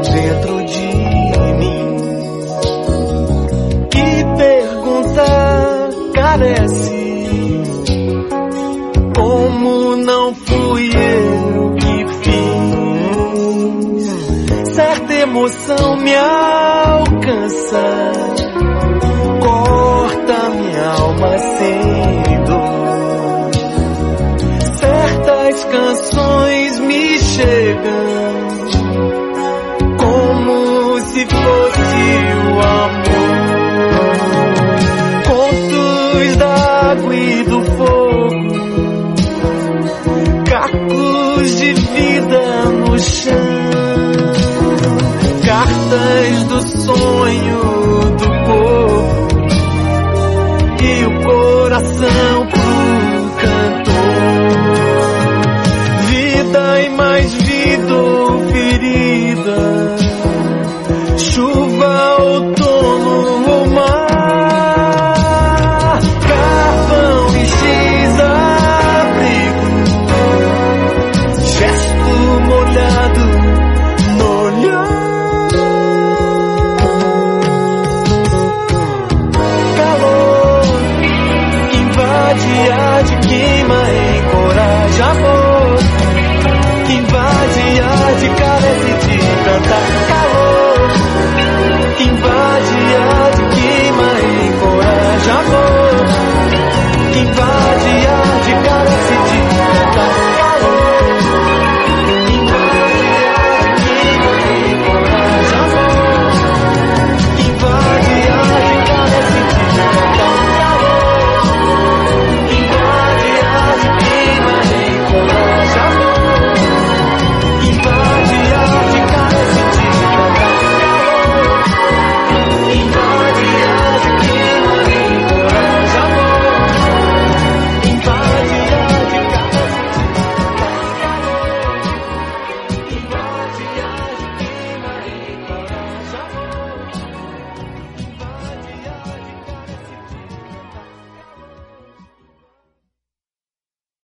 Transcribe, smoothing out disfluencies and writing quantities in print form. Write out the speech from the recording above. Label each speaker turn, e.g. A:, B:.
A: dentro de mim. Que pergunta carece, como não fui eu que fiz. Certa emoção me alcança, corta minha alma sem dor. Certas canções me chegam como se fosse o amor. Contos da água e do fogo, cacos de vida no chão, cartas do sonho do povo e o coração pro cantor. Vida e mais vida ou ferida, chuva, outono ou mar, carvão e giz, abrigo, gesto molhado no olhar, calor invade, arde, queima, encoraja.